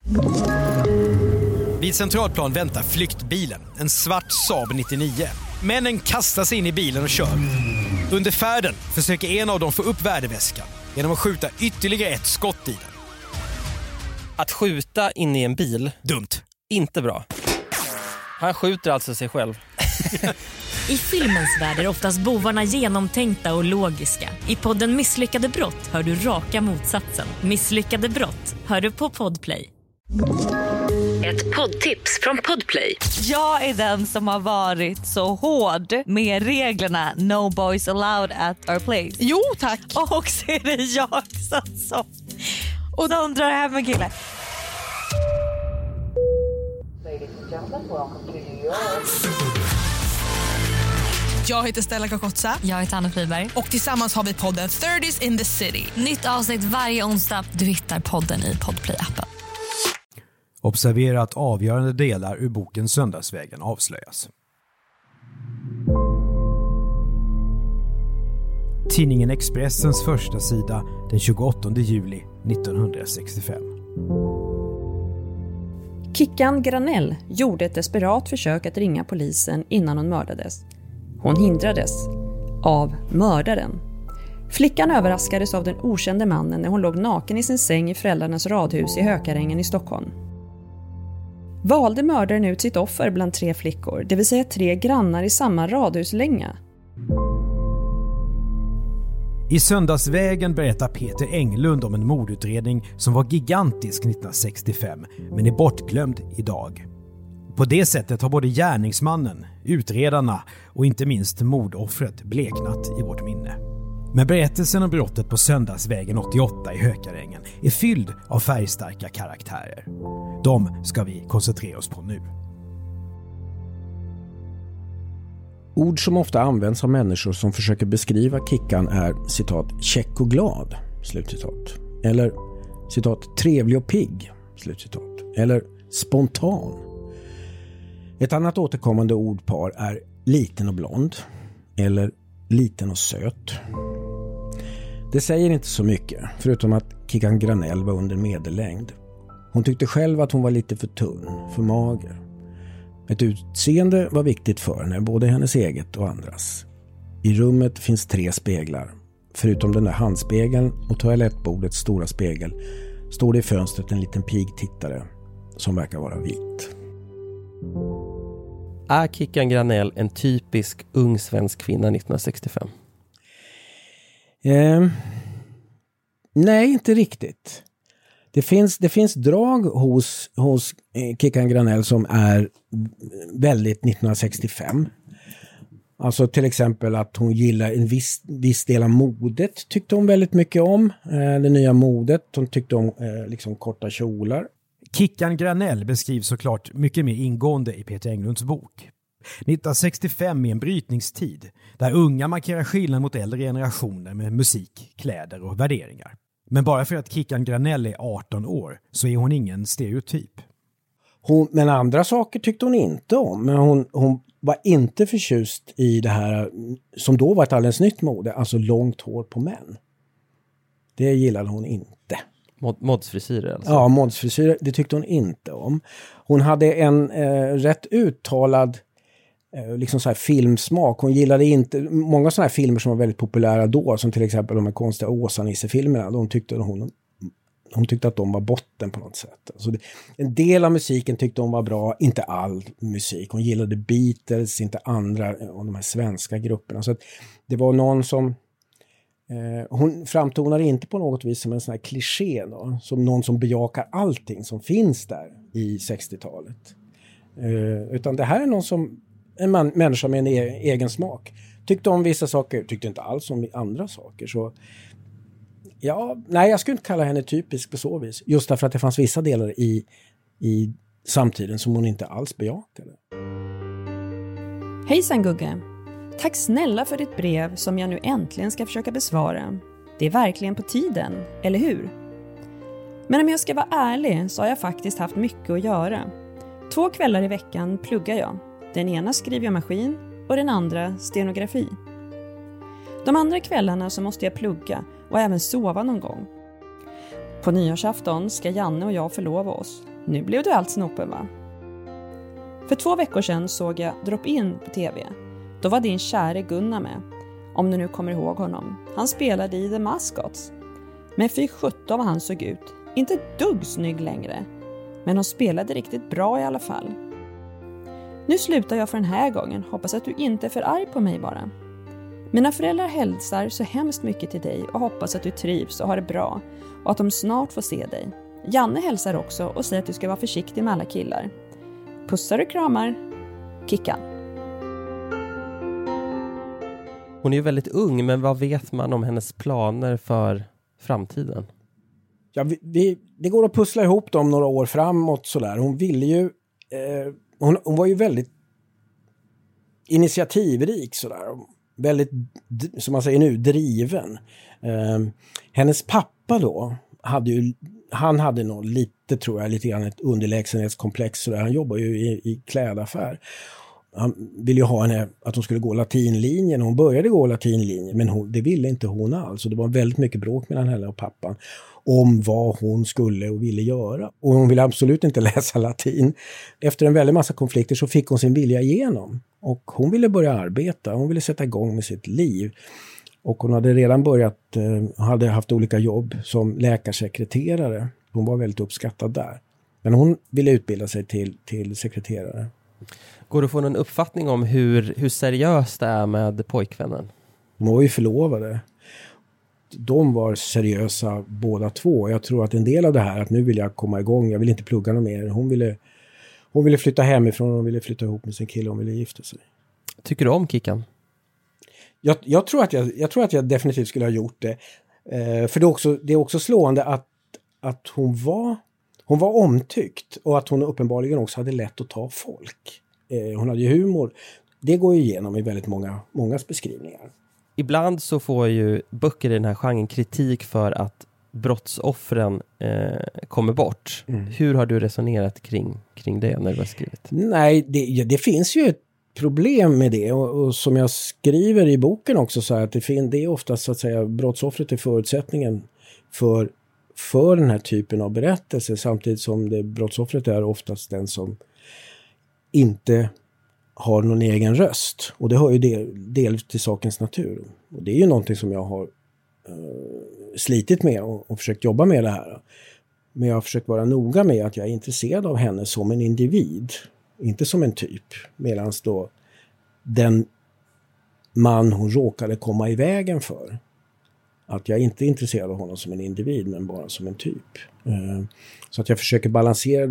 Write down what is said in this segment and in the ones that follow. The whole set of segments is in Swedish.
Vid Centralplan väntar flyktbilen, en svart Saab 99. Männen kastar sig in i bilen och kör. Under färden försöker en av dem få upp värdeväskan genom att skjuta ytterligare ett skott i den. Att skjuta in i en bil? Dumt. Inte bra. Han skjuter alltså sig själv. I filmens värld är oftast bovarna genomtänkta och logiska. I podden Misslyckade brott hör du raka motsatsen. Misslyckade brott hör du på Podplay. Ett poddtips från Podplay. Jag är den som har varit så hård med reglerna No boys allowed at our place. Jo, tack. Och så är det jag som och de drar hem en kille. Jag heter Stella Kakotsa. Jag heter Anna Friberg. Och tillsammans har vi podden 30s in the city. Nytt avsnitt varje onsdag. Du hittar podden i Podplay-appen. Observera att avgörande delar ur boken Söndagsvägen avslöjas. Tidningen Expressens första sida den 28 juli 1965. Kickan Granell gjorde ett desperat försök att ringa polisen innan hon mördades. Hon hindrades av mördaren. Flickan överraskades av den okände mannen när hon låg naken i sin säng i föräldrarnas radhus i Hökarängen i Stockholm. Valde mördaren ut sitt offer bland 3 flickor, det vill säga 3 grannar i samma radhuslänga. I Söndagsvägen berättar Peter Englund om en mordutredning som var gigantisk 1965 men är bortglömd idag. På det sättet har både gärningsmannen, utredarna och inte minst mordoffret bleknat i vårt minne. Men berättelsen om brottet på Söndagsvägen 88 i Hökarängen är fylld av färgstarka karaktärer. De ska vi koncentrera oss på nu. Ord som ofta används av människor som försöker beskriva Kickan är citat käck och glad, slutcitat. Eller citat trevlig och pigg, slutcitat. Eller spontan. Ett annat återkommande ordpar är liten och blond eller liten och söt. Det säger inte så mycket, förutom att Kickan Granell var under medellängd. Hon tyckte själv att hon var lite för tunn, för mager. Ett utseende var viktigt för henne, både hennes eget och andras. I rummet finns 3 speglar. Förutom den där handspegeln och toalettbordets stora spegel står det i fönstret en liten pigtittare som verkar vara vit. Är Kickan Granell en typisk ung svensk kvinna 1965? Nej, inte riktigt. Det finns drag hos Kickan Granell som är väldigt 1965. Alltså till exempel att hon gillar en viss del av modet, tyckte hon väldigt mycket om. Det nya modet, hon tyckte om liksom korta kjolar. Kickan Granell beskrivs såklart mycket mer ingående i Peter Englunds bok. 1965 är en brytningstid där unga markerar skillnad mot äldre generationer med musik, kläder och värderingar. Men bara för att Kickan Granell är 18 år så är hon ingen stereotyp. Men andra saker tyckte hon inte om. Men hon var inte förtjust i det här som då var ett alldeles nytt mode. Alltså långt hår på män. Det gillade hon inte. Modsfrisyrer alltså? Ja, modsfrisyrer, det tyckte hon inte om. Hon hade en rätt uttalad liksom så här filmsmak. Hon gillade inte många sådana här filmer som var väldigt populära då, som till exempel de här konstiga Åsa-Nisse-filmerna. Hon tyckte att de var botten på något sätt. Alltså en del av musiken tyckte hon var bra, inte all musik. Hon gillade Beatles, inte andra av de här svenska grupperna. Så att det var någon som hon framtonar inte på något vis som en sån här kliché då, som någon som bejakar allting som finns där i 60-talet. Utan det här är någon som en människa med en egen smak. Tyckte om vissa saker, tyckte inte alls om andra saker. Så ja, nej, jag skulle inte kalla henne typisk på så vis. Just därför att det fanns vissa delar i samtiden som hon inte alls bejakade. Hejsan Gugge. Tack snälla för ditt brev som jag nu äntligen ska försöka besvara. Det är verkligen på tiden, eller hur? Men om jag ska vara ärlig så har jag faktiskt haft mycket att göra. 2 kvällar i veckan pluggar jag. Den ena skriver jag maskin och den andra stenografi. De andra kvällarna så måste jag plugga och även sova någon gång. På nyårsafton ska Janne och jag förlova oss. Nu blev du allt snopen, va? För 2 veckor sedan såg jag Drop-In på tv. Då var din käre Gunnar med. Om du nu kommer ihåg honom. Han spelade i The Mascots. Men fy 17 vad han såg ut. Inte ett dugg snygg längre. Men de spelade riktigt bra i alla fall. Nu slutar jag för den här gången. Hoppas att du inte är för arg på mig bara. Mina föräldrar hälsar så hemskt mycket till dig och hoppas att du trivs och har det bra. Och att de snart får se dig. Janne hälsar också och säger att du ska vara försiktig med alla killar. Pussar och kramar. Kickan. Hon är ju väldigt ung, men vad vet man om hennes planer för framtiden? Ja, det går att pussla ihop dem några år framåt sådär. Hon ville ju... Hon var ju väldigt initiativrik sådär. Väldigt, som man säger nu, driven. Hennes pappa då han hade nog lite grann ett underlägsenhetskomplex sådär. Han jobbar ju i klädaffär. Han ville ju ha henne att hon skulle gå latinlinjen. Hon började gå latinlinjen, men det ville inte hon alls. Och det var väldigt mycket bråk mellan henne och pappan om vad hon skulle och ville göra. Och hon ville absolut inte läsa latin. Efter en väldigt massa konflikter så fick hon sin vilja igenom. Och hon ville börja arbeta. Hon ville sätta igång med sitt liv. Och hon hade redan hade haft olika jobb som läkarsekreterare. Hon var väldigt uppskattad där. Men hon ville utbilda sig till sekreterare. Går du att få en uppfattning om hur seriöst det är med pojkvännen? De var ju förlovade. De var seriösa båda två. Jag tror att en del av det här att nu vill jag komma igång. Jag vill inte plugga något mer. Hon ville flytta hemifrån. Hon ville flytta ihop med sin kille. Hon ville gifta sig. Tycker du om Kickan? Jag tror att jag definitivt skulle ha gjort det. För det är också slående att hon var omtyckt. Och att hon uppenbarligen också hade lätt att ta folk. Hon hade ju humor. Det går ju igenom i väldigt mångas beskrivningar. Ibland så får ju böcker i den här genren kritik för att brottsoffren kommer bort. Mm. Hur har du resonerat kring det när du har skrivit? Nej, det finns ju ett problem med det. Och som jag skriver i boken också så här, att det är oftast så att säga brottsoffret är förutsättningen för den här typen av berättelser. Samtidigt som brottsoffret är oftast den som inte har någon egen röst. Och det hör ju del till sakens natur. Och det är ju någonting som jag har slitit med och försökt jobba med det här. Men jag har försökt vara noga med att jag är intresserad av henne som en individ. Inte som en typ. Medan då den man hon råkade komma i vägen för. Att jag inte är intresserad av honom som en individ men bara som en typ. Så att jag försöker balansera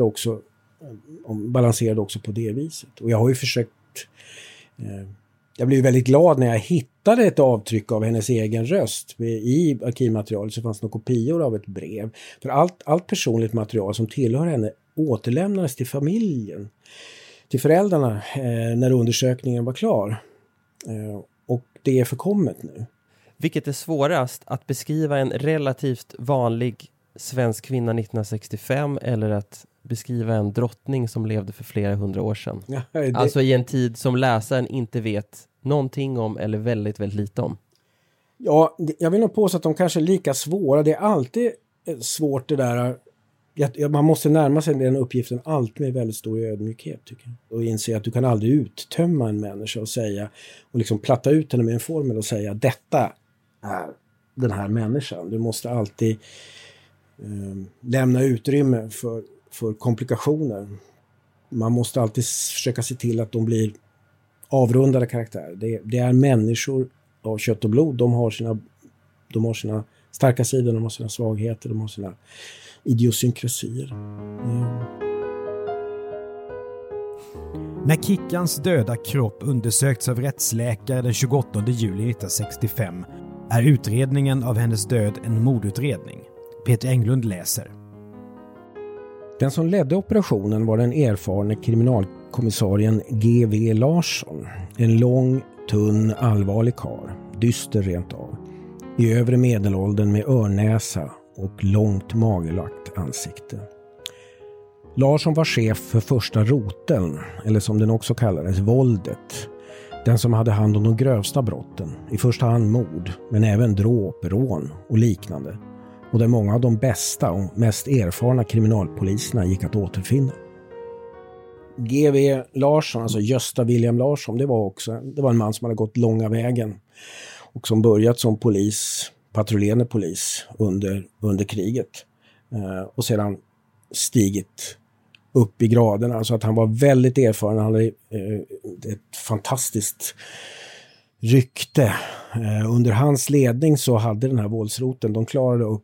det också på det viset. Och jag har ju försökt... Jag blev väldigt glad när jag hittade ett avtryck av hennes egen röst. I arkivmaterialet så fanns det några kopior av ett brev. För allt personligt material som tillhör henne återlämnades till familjen. Till föräldrarna när undersökningen var klar. Och det är förkommet nu. Vilket är svårast, att beskriva en relativt vanlig svensk kvinna 1965 eller att beskriva en drottning som levde för flera 100 år sedan? Ja, alltså i en tid som läsaren inte vet någonting om eller väldigt, väldigt lite om. Ja, jag vill nog påstå att de kanske är lika svåra. Det är alltid svårt det där. Man måste närma sig den uppgiften alltid med väldigt stor ödmjukhet tycker jag. Och inse att du kan aldrig uttömma en människa och liksom platta ut henne med en formel och säga detta är den här människan. Du måste alltid lämna utrymme för komplikationer. Man måste alltid försöka se till att de blir avrundade karaktärer. Det är människor av kött och blod. De har sina starka sidor, de har sina svagheter, de har sina idiosynkrasier. När Kickans döda kropp undersökts av rättsläkare den 28 juli 1965 är utredningen av hennes död en mordutredning. Peter Englund läser. Den som ledde operationen var den erfarne kriminalkommissarien G.V. Larsson. En lång, tunn, allvarlig karl. Dyster rent av. I övre medelåldern med örnäsa och långt magelagt ansikte. Larsson var chef för första roteln, eller som den också kallades, våldet. Den som hade hand om de grövsta brotten, i första hand mord, men även dråp, rån och liknande. och där många av de bästa och mest erfarna kriminalpoliserna gick att återfinna. G.V. Larsson, alltså Gösta William Larsson, det var en man som hade gått långa vägen och som börjat som polis, patrullerande polis under kriget och sedan stigit upp i graderna. Alltså att han var väldigt erfaren, han hade ett fantastiskt rykte. Under hans ledning så hade den här våldsroten, de klarade upp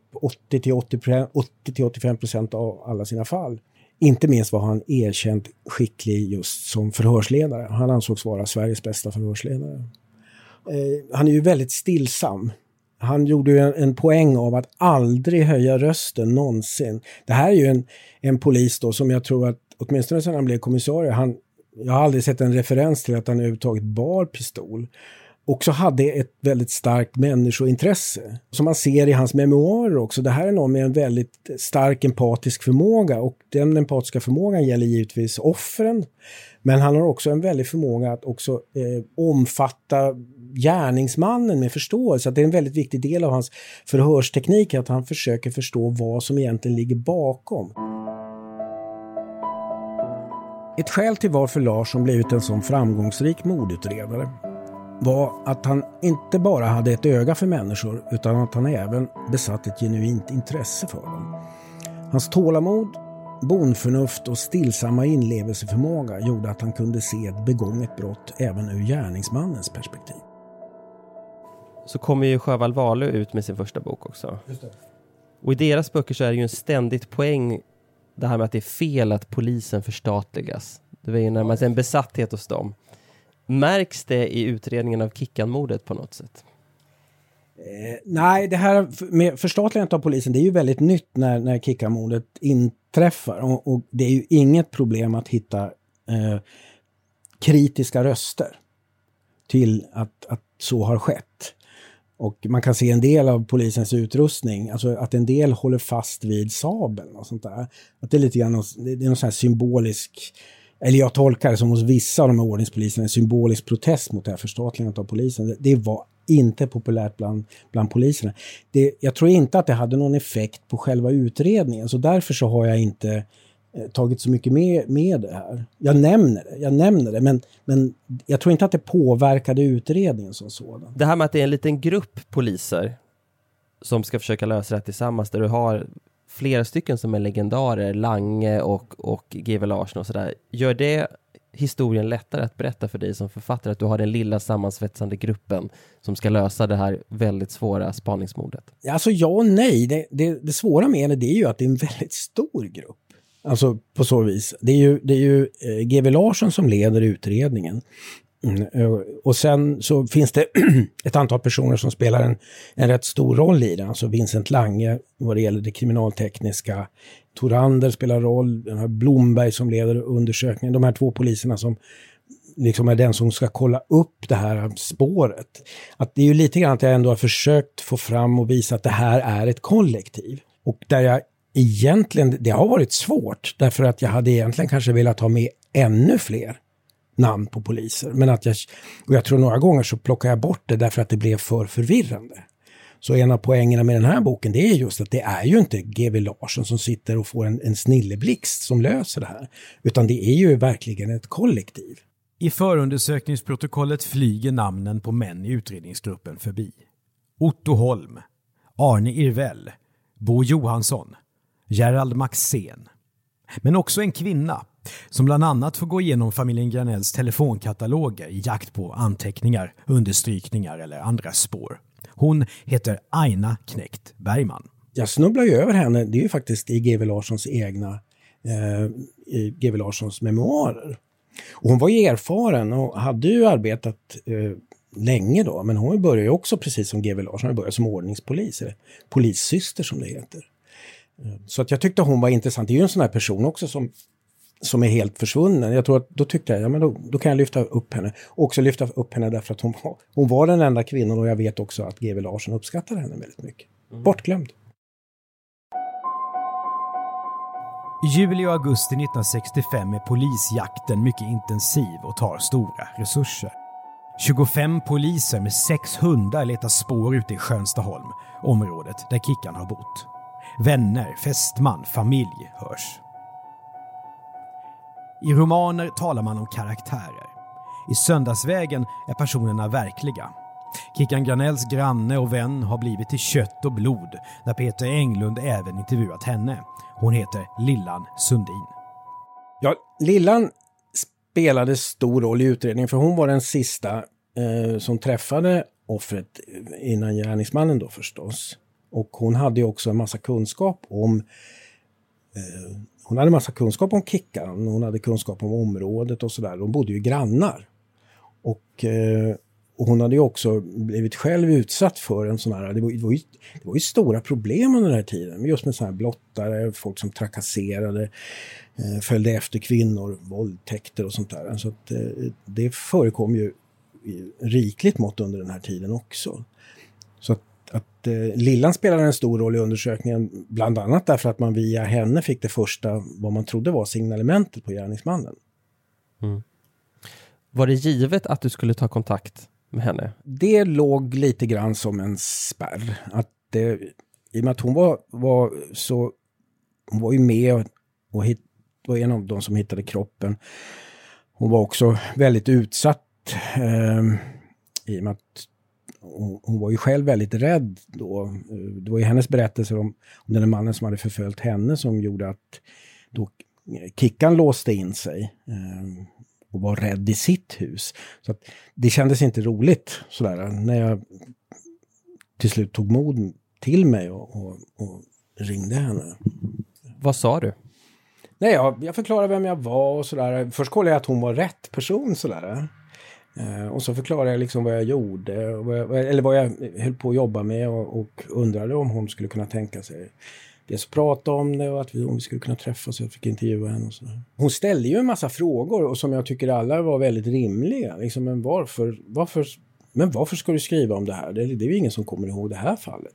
80-85% av alla sina fall. Inte minst var han erkänt skicklig just som förhörsledare. Han ansågs vara Sveriges bästa förhörsledare. Han är ju väldigt stillsam. Han gjorde ju en poäng av att aldrig höja rösten någonsin. Det här är ju en polis då som jag tror att åtminstone sedan han blev kommissarie, jag har aldrig sett en referens till att han överhuvudtaget bar pistol. Också hade ett väldigt starkt människointresse som man ser i hans memoarer också. Det här är någon med en väldigt stark empatisk förmåga, och den empatiska förmågan gäller givetvis offren, men han har också en väldig förmåga att också omfatta gärningsmannen med förståelse. Att det är en väldigt viktig del av hans förhörsteknik att han försöker förstå vad som egentligen ligger bakom. Ett skäl till varför Larsson blivit en sån framgångsrik mordutredare var att han inte bara hade ett öga för människor utan att han även besatt ett genuint intresse för dem. Hans tålamod, bondförnuft och stillsamma inlevelseförmåga gjorde att han kunde se ett begånget brott även ur gärningsmannens perspektiv. Så kommer ju Sjöwall Wahlöö ut med sin första bok också. Just det. Och i deras böcker så är det ju en ständigt poäng det här med att det är fel att polisen förstatligas. Det var ju närmast en besatthet hos dem. Märks det i utredningen av Kickan-mordet på något sätt? Nej, det här med förstatligandet av polisen, det är ju väldigt nytt när Kickan-mordet inträffar. Och det är ju inget problem att hitta kritiska röster till att så har skett. Och man kan se en del av polisens utrustning, alltså att en del håller fast vid sabeln och sånt där. Att det är lite grann, det är någon sån här symbolisk, eller jag tolkar det som hos vissa av de här ordningspoliserna, en symbolisk protest mot det här förstatligandet av polisen. Det var inte populärt bland poliserna. Jag tror inte att det hade någon effekt på själva utredningen, så därför så har jag inte tagit så mycket med det här. Jag nämner det, men jag tror inte att det påverkade utredningen som sådan. Det här med att det är en liten grupp poliser som ska försöka lösa det tillsammans, där du har flera stycken som är legendarer, Lange och G.V. Larsson och sådär. Gör det historien lättare att berätta för dig som författare, att du har den lilla sammansvetsande gruppen som ska lösa det här väldigt svåra spaningsmordet? Alltså ja och nej. Det svåra med det är ju att det är en väldigt stor grupp. Alltså på så vis. Det är ju G.V. Larsson som leder utredningen. Och sen så finns det ett antal personer som spelar en rätt stor roll i det. Alltså Vincent Lange vad det gäller det kriminaltekniska. Torander spelar roll. Den här Blomberg som leder undersökningen. De här två poliserna som liksom är den som ska kolla upp det här spåret. Att det är ju lite grann att jag ändå har försökt få fram och visa att det här är ett kollektiv. Och där jag egentligen, det har varit svårt därför att jag hade egentligen kanske velat ha med ännu fler namn på poliser. Men och jag tror några gånger så plockar jag bort det därför att det blev för förvirrande. Så en av poängerna med den här boken, det är just att det är ju inte G.V. Larsson som sitter och får en snilleblixt som löser det här. Utan det är ju verkligen ett kollektiv. I förundersökningsprotokollet flyger namnen på män i utredningsgruppen förbi. Otto Holm, Arne Irvell, Bo Johansson, Gerald Maxén. Men också en kvinna som bland annat får gå igenom familjen Granells telefonkataloger i jakt på anteckningar, understrykningar eller andra spår. Hon heter Aina Knekt Bergman. Jag snubblar ju över henne, det är ju faktiskt i G.V. Larssons egna G.V. Larssons memoarer. Och hon var ju erfaren och hade ju arbetat länge då, men hon började ju också precis som G.V. Larsson, hon började som ordningspolis, eller polissyster som det heter. Så att jag tyckte hon var intressant. Det är ju en sån här person också som är helt försvunnen. Jag tror att då tyckte jag, ja men då kan jag lyfta upp henne. Och också lyfta upp henne därför att hon var den enda kvinnan, och jag vet också att G.V. Larsson uppskattade henne väldigt mycket. Bortglömd. I juli och augusti 1965 är polisjakten mycket intensiv och tar stora resurser. 25 poliser med 6 hundar letar spår ute i Skönstaholm, området där Kickan har bott. Vänner, fästman, familj hörs. I romaner talar man om karaktärer. I Söndagsvägen är personerna verkliga. Kickan Granells granne och vän har blivit till kött och blod när Peter Englund även intervjuat henne. Hon heter Lillan Sundin. Ja, Lillan spelade stor roll i utredningen för hon var den sista som träffade offret innan gärningsmannen då förstås. Och hon hade ju också en massa kunskap om Kickan, hon hade kunskap om området och sådär. De bodde ju grannar. Och hon hade ju också blivit själv utsatt för en sån här, det var ju stora problem under den här tiden. Just med sådana här blottare, folk som trakasserade, följde efter kvinnor, våldtäkter och sånt där. Så att det förekom ju i rikligt mått under den här tiden också. Så att Lillan spelade en stor roll i undersökningen, bland annat därför att man via henne fick det första, vad man trodde var signalementet på gärningsmannen. Mm. Var det givet att du skulle ta kontakt med henne? Det låg lite grann som en spärr. I och med att hon var ju med och var en av de som hittade kroppen. Hon var också väldigt utsatt i och med att hon var ju själv väldigt rädd då. Det var ju hennes berättelser om den här mannen som hade förföljt henne som gjorde att då Kickan låste in sig och var rädd i sitt hus. Så att det kändes inte roligt sådär när jag till slut tog mod till mig och ringde henne. Vad sa du? Nej, jag förklarade vem jag var och sådär. Först kollade jag att hon var rätt person sådär. Och så förklarade jag liksom vad jag gjorde eller vad jag höll på att jobba med och undrade om hon skulle kunna tänka sig dels prata om det och om vi skulle kunna träffas, så jag fick intervjua henne och så. Hon ställde ju en massa frågor och som jag tycker alla var väldigt rimliga. Liksom, men varför ska du skriva om det här? Det är ju ingen som kommer ihåg det här fallet.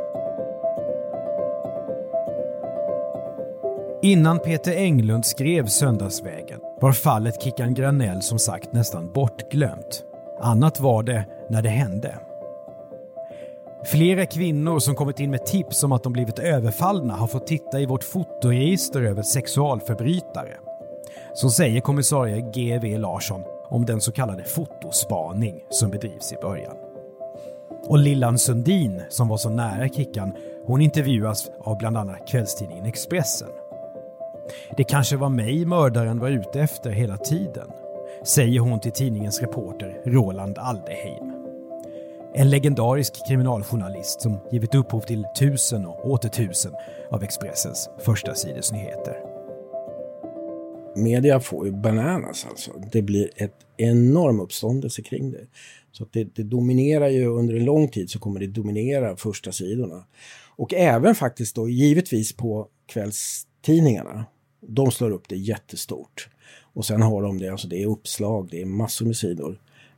Innan Peter Englund skrev Söndagsvägen var fallet Kickan Granell som sagt nästan bortglömt. Annat var det när det hände. Flera kvinnor som kommit in med tips om att de blivit överfallna har fått titta i vårt fotoregister över sexualförbrytare. Så säger kommissarie G.V. Larsson om den så kallade fotospaning som bedrivs i början. Och Lillan Sundin, som var så nära Kickan, hon intervjuas av bland annat kvällstidningen Expressen. Det kanske var mig mördaren var ute efter hela tiden, säger hon till tidningens reporter Roland Aldeheim. En legendarisk kriminaljournalist som givit upphov till 1000 och åter 1000 av Expressens första sidesnyheter. Media får ju bananas alltså. Det blir ett enorm uppståndelse kring det. Så att det dominerar ju under en lång tid, så kommer det dominera första sidorna. Och även faktiskt då givetvis på kvällstidningarna. De slår upp det jättestort. Och sen har de det, alltså det är uppslag, det är massor med sidor.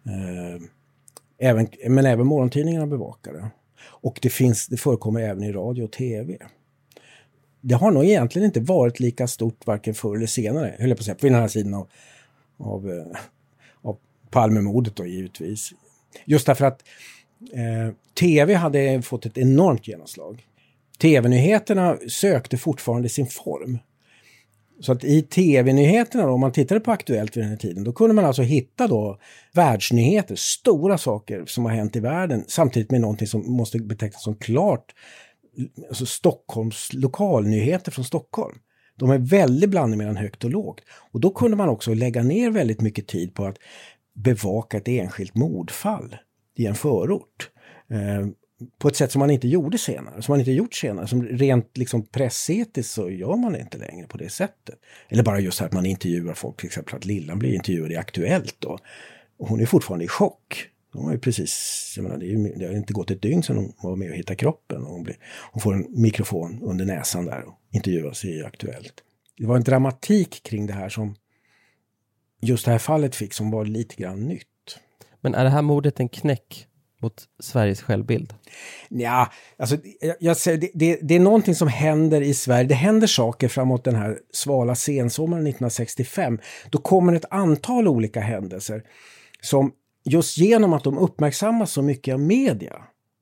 Men även morgontidningarna bevakar det. Och det förekommer även i radio och tv. Det har nog egentligen inte varit lika stort varken förr eller senare, höll jag på att säga, på den här sidan av Palmemordet då givetvis. Just därför att tv hade fått ett enormt genomslag. Tv-nyheterna sökte fortfarande sin form. Så att i tv-nyheterna då, om man tittade på Aktuellt vid den här tiden, då kunde man alltså hitta då världsnyheter, stora saker som har hänt i världen, samtidigt med någonting som måste betecknas som klart, alltså Stockholms lokalnyheter från Stockholm. De är väldigt blandade mellan högt och lågt. Och då kunde man också lägga ner väldigt mycket tid på att bevaka ett enskilt mordfall i en förort. På ett sätt som man inte gjorde senare. Som man inte gjort senare. Som rent liksom pressetiskt så gör man det inte längre på det sättet. Eller bara just här att man intervjuar folk. Till exempel att Lillan blir intervjuad i Aktuellt då. Och hon är fortfarande i chock. De har ju precis, jag menar, det har inte gått ett dygn sedan hon var med och hittade kroppen. Och hon får en mikrofon under näsan där och intervjuas i Aktuellt. Det var en dramatik kring det här som just det här fallet fick, som var lite grann nytt. Men är det här mordet en knäck mot Sveriges självbild? Ja, alltså jag säger, det är någonting som händer i Sverige. Det händer saker framåt den här svala sensommaren 1965. Då kommer ett antal olika händelser som just genom att de uppmärksammas så mycket av media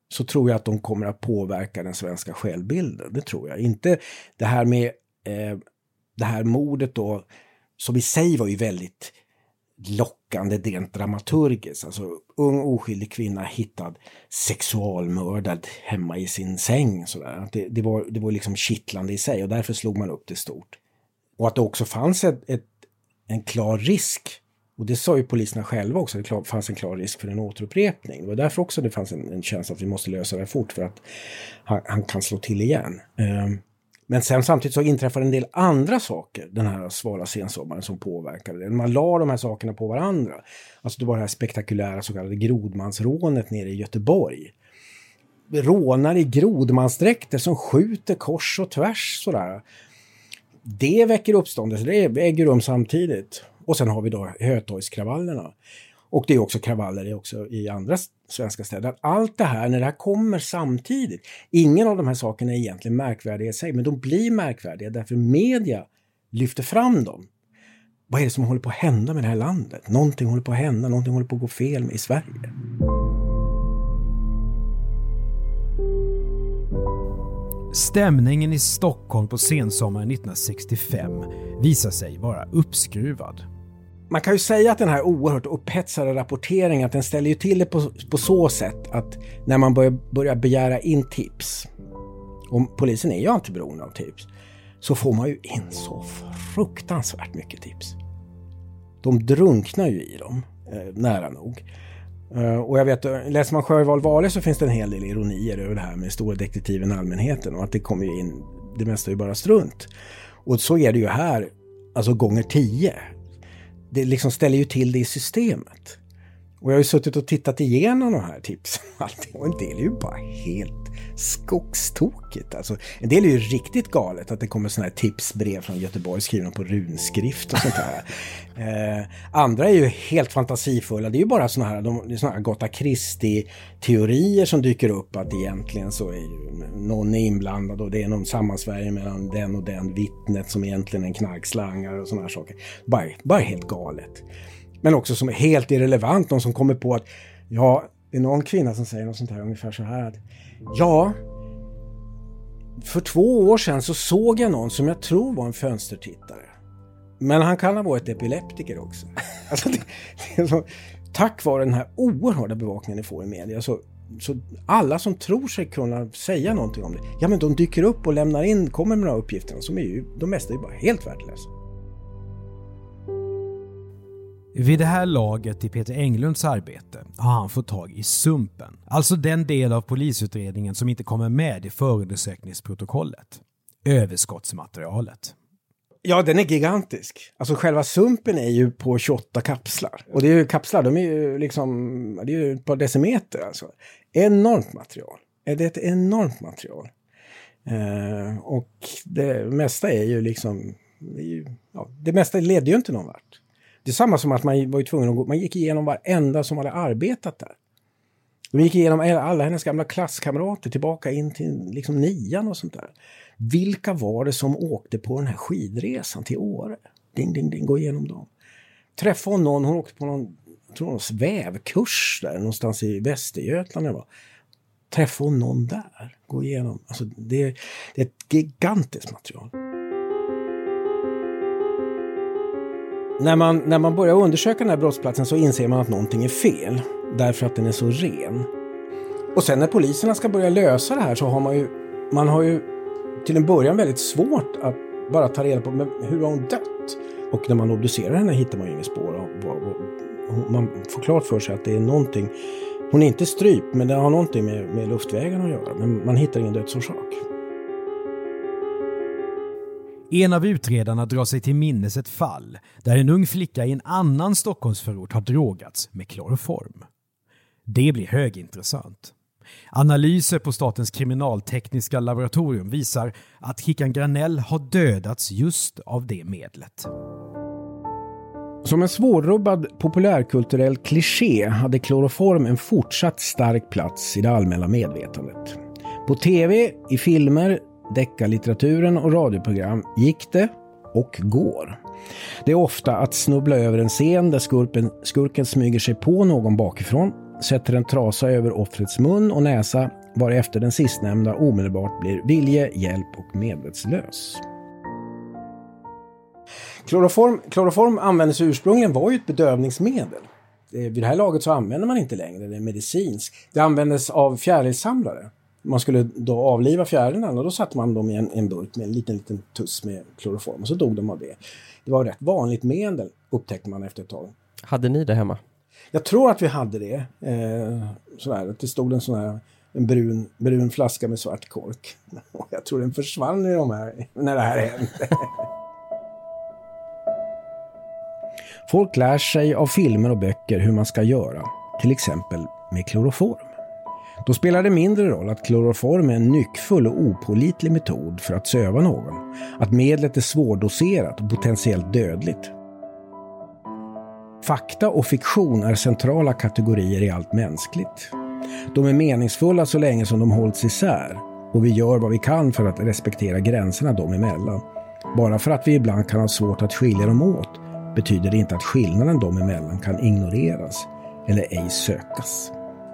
så tror jag att de kommer att påverka den svenska självbilden. Det tror jag. Inte det här med det här mordet då, som i sig var ju väldigt lockande rent dramaturgiskt. Alltså ung oskyldig kvinna hittad sexualmördad hemma i sin säng. Sådär. Det var liksom kittlande i sig och därför slog man upp det stort. Och att det också fanns en klar risk, och det sa ju poliserna själva också, det fanns en klar risk för en återupprepning. Det var därför också det fanns en känsla att vi måste lösa det fort för att han kan slå till igen. Men sen samtidigt så inträffar en del andra saker den här svala sensommaren som påverkade det. Man la de här sakerna på varandra. Alltså det var det här spektakulära så kallade grodmansrånet nere i Göteborg. Rånare i grodmansdräkter som skjuter kors och tvärs sådär. Det väcker uppståndelse, det äger rum samtidigt. Och sen har vi då Hötorgskravallerna. Och det är också kravaller också i andra svenska städer. Allt det här, när det här kommer samtidigt. Ingen av de här sakerna är egentligen märkvärdiga i sig. Men de blir märkvärdiga därför media lyfter fram dem. Vad är det som håller på att hända med det här landet? Någonting håller på att hända, någonting håller på att gå fel i Sverige. Stämningen i Stockholm på sensommaren 1965 visar sig vara uppskruvad. Man kan ju säga att den här oerhört upphetsade rapporteringen, att den ställer ju till det på så sätt att när man börjar begära in tips, och polisen är ju alltid beroende av tips, så får man ju in så fruktansvärt mycket tips. De drunknar ju i dem, nära nog. Och jag vet, läser man Sjöwall Wahlöö så finns det en hel del ironier över det här med stora detektiven allmänheten och att det kommer ju in, det mesta är ju bara strunt. Och så är det ju här, alltså gånger 10. Det liksom ställer ju till det i systemet. Och jag har ju suttit och tittat igenom de här tipsen och allting. Och en del är ju bara helt skogstokigt. Alltså, en del är ju riktigt galet att det kommer såna här tipsbrev från Göteborg skrivna på runskrift och sånt där. Andra är ju helt fantasifulla. Det är ju bara såna här Agatha Christie-teorier som dyker upp att egentligen så är ju någon är inblandad och det är någon sammansvärjning mellan den och den vittnet som egentligen är en knarkslangare och såna här saker. Bara helt galet. Men också som är helt irrelevant. Någon som kommer på att ja, det är någon kvinna som säger något sånt här ungefär så här att ja, för 2 år sedan så såg jag någon som jag tror var en fönstertittare. Men han kan ha varit epileptiker också. Alltså det är så, tack vare den här oerhörda bevakningen ni får i media så alla som tror sig kunna säga någonting om det, ja men de dyker upp och lämnar in, kommer med de här uppgifterna som är ju, de mesta är ju bara helt värdelösa. Vid det här laget i Peter Englunds arbete har han fått tag i sumpen. Alltså den del av polisutredningen som inte kommer med i förundersökningsprotokollet. Överskottsmaterialet. Ja, den är gigantisk. Alltså själva sumpen är ju på 28 kapslar. Och det är ju kapslar, de är ju liksom, det är ju ett par decimeter alltså. Enormt material. Det är ett enormt material. Och det mesta är ju liksom, det mesta ledde ju inte någon vart. Det är samma som att man var ju tvungen att gå, man gick igenom varenda som hade arbetat där. De gick igenom alla hennes gamla klasskamrater tillbaka in till liksom 9:an och sånt där. Vilka var det som åkte på den här skidresan till Åre? Ding, ding, ding, gå igenom dem. Träffade hon åkte på någon vävkurs där någonstans i Västergötland. Träffade hon någon där? Gå igenom. Alltså det är ett gigantiskt material. När man börjar undersöka den här brottsplatsen så inser man att någonting är fel. Därför att den är så ren. Och sen när poliserna ska börja lösa det här så har man har ju till en början väldigt svårt att bara ta reda på hur har hon dött. Och när man obducerar henne hittar man ju inget spår. Man får klart för sig att det är någonting. Hon är inte strypt men det har någonting med luftvägarna att göra. Men man hittar ingen dödsorsak. En av utredarna drar sig till minnes ett fall där en ung flicka i en annan Stockholmsförort har drogats med kloroform. Det blir högintressant. Analyser på Statens kriminaltekniska laboratorium visar att Hickan Granell har dödats just av det medlet. Som en svårrubbad populärkulturell kliché hade kloroform en fortsatt stark plats i det allmänna medvetandet. På tv, i filmer, deckarlitteraturen och radioprogram gick det och går. Det är ofta att snubbla över en scen där skurken smyger sig på någon bakifrån, sätter en trasa över offrets mun och näsa, varefter den sistnämnda omedelbart blir vilje, hjälp och medvetslös. Kloroform användes ursprungligen var ju ett bedövningsmedel. Vid det här laget så använder man inte längre det medicinskt. Det användes av fjärilsamlare. Man skulle då avliva fjärilarna och då satte man dem i en burk med en liten tuss med kloroform och så dog de av det. Det var ett rätt vanligt medel, upptäckte man efter ett tag. Hade ni det hemma? Jag tror att vi hade det. Sådär, det stod en brun flaska med svart kork. Jag tror den försvann i de här när det här hände. Folk lär sig av filmer och böcker hur man ska göra, till exempel med kloroform. Då spelar det mindre roll att kloroform är en nyckfull och opålitlig metod för att söva någon, att medlet är svårdoserat och potentiellt dödligt. Fakta och fiktion är centrala kategorier i allt mänskligt. De är meningsfulla så länge som de hålls isär och vi gör vad vi kan för att respektera gränserna dem emellan. Bara för att vi ibland kan ha svårt att skilja dem åt betyder det inte att skillnaden dem emellan kan ignoreras eller ej sökas.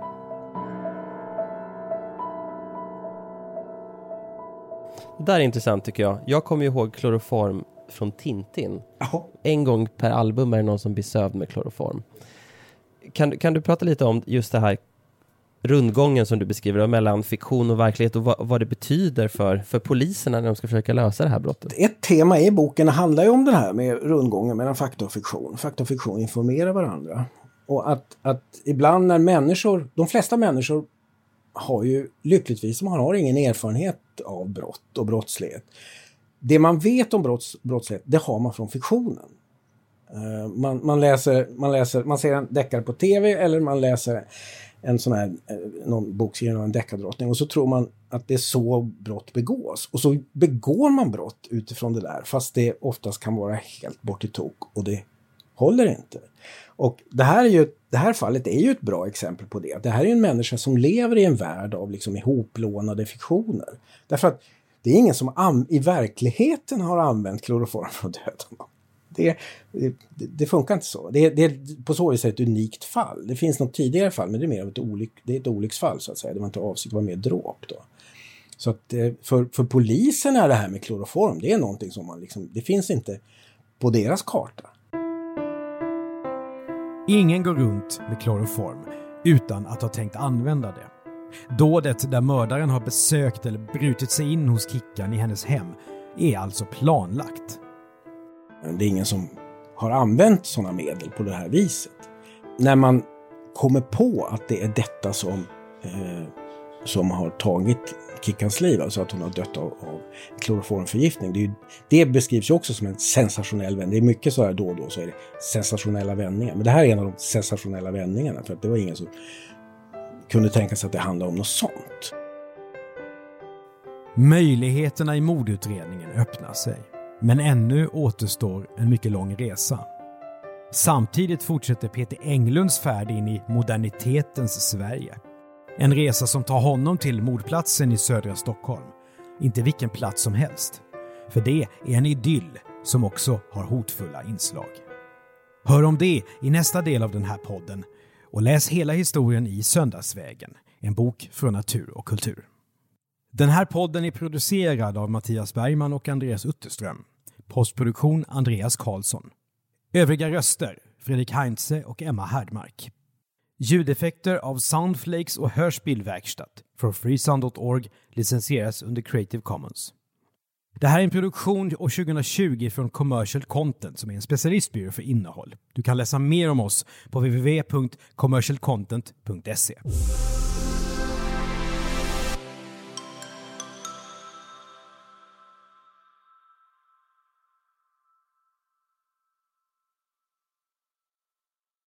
Det där är intressant tycker jag. Jag kommer ju ihåg kloroform från Tintin. Aha. En gång per album är det någon som blir sövd med kloroform. Kan du prata lite om just det här rundgången som du beskriver mellan fiktion och verklighet och vad det betyder för poliserna när de ska försöka lösa det här brottet? Ett tema i boken handlar ju om det här med rundgången mellan fakta och fiktion. Fakta och fiktion informerar varandra. Och att ibland när de flesta människor har ju lyckligtvis, man har ingen erfarenhet av brott och brottslighet. Det man vet om brottslighet, det har man från fiktionen. Man ser en deckare på tv eller man läser en sån här någon bok skriven av en deckardrottning och så tror man att det är så brott begås. Och så begår man brott utifrån det där fast det oftast kan vara helt bort i tok och det håller inte. Och det här fallet är ju ett bra exempel på det. Det här är ju en människa som lever i en värld av liksom ihoplånade fiktioner. Därför att det är ingen som i verkligheten har använt kloroform för att döda honom. Det funkar inte så. Det är på så vis ett unikt fall. Det finns något tidigare fall, men det är mer av ett olycksfall så att säga. Det var inte avsikt att vara med dråp då. Så att för polisen är det här med kloroform, det är någonting som man liksom, det finns inte på deras karta. Ingen går runt med kloroform utan att ha tänkt använda det. Dådet där mördaren har besökt eller brutit sig in hos Kickan i hennes hem är alltså planlagt. Det är ingen som har använt sådana medel på det här viset. När man kommer på att det är detta som har tagit Kickans liv, alltså att hon har dött av kloroformförgiftning. Det beskrivs ju också som en sensationell vändning. Det är mycket så här då och då så är det sensationella vändningar. Men det här är en av de sensationella vändningarna för att det var ingen som kunde tänka sig att det handlade om något sånt. Möjligheterna i mordutredningen öppnar sig. Men ännu återstår en mycket lång resa. Samtidigt fortsätter Peter Englunds färd in i modernitetens Sverige. En resa som tar honom till mordplatsen i södra Stockholm. Inte vilken plats som helst. För det är en idyll som också har hotfulla inslag. Hör om det i nästa del av den här podden. Och läs hela historien i Söndagsvägen. En bok från natur och kultur. Den här podden är producerad av Mattias Bergman och Andreas Utterström. Postproduktion Andreas Karlsson. Övriga röster Fredrik Heinze och Emma Härdmark. Ljudeffekter av Soundflakes och Hörspillverkstad från freesound.org licensieras under Creative Commons. Det här är en produktion år 2020 från Commercial Content som är en specialistbyrå för innehåll. Du kan läsa mer om oss på www.commercialcontent.se.